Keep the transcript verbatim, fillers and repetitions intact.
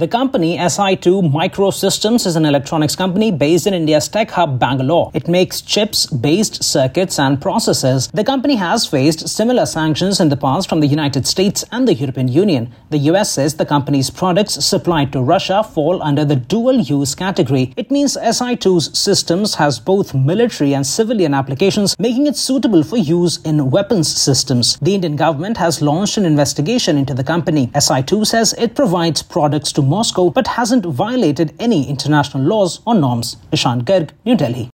The company S I two Microsystems is an electronics company based in India's tech hub Bangalore. It makes chips-based circuits and processors. The company has faced similar sanctions in the past from the United States and the European Union. The U S says the company's products supplied to Russia fall under the dual-use category. It means S I two's systems has both military and civilian applications, making it suitable for use in weapons systems. The Indian government has launched an investigation into the company. S I two says it provides products to Moscow but hasn't violated any international laws or norms. Ishan Garg, New Delhi.